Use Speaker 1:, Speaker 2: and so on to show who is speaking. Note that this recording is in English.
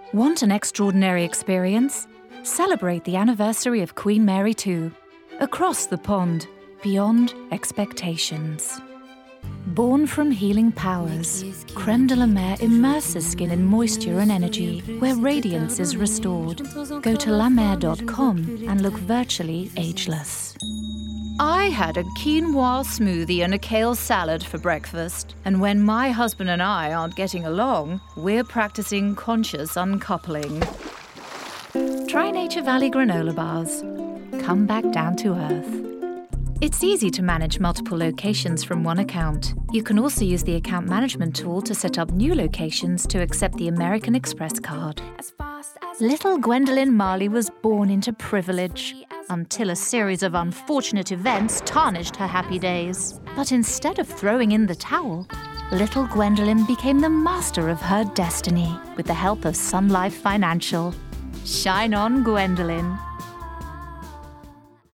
Speaker 1: Want an extraordinary experience? Celebrate the anniversary of Queen Mary 2. Across the pond, beyond expectations. Born from healing powers, Crème de la Mer immerses skin in moisture and energy, where radiance is restored. Go to lamer.com and look virtually ageless. I had a quinoa smoothie and a kale salad for breakfast. And when my husband and I aren't getting along, we're practicing conscious uncoupling. Try Nature Valley granola bars. Come back down to earth. It's easy to manage multiple locations from one account. You can also use the account management tool to set up new locations to accept the American Express card. Little Gwendolyn Marley was born into privilege, until a series of unfortunate events tarnished her happy days. But instead of throwing in the towel, little Gwendolyn became the master of her destiny with the help of Sun Life Financial. Shine on, Gwendolyn.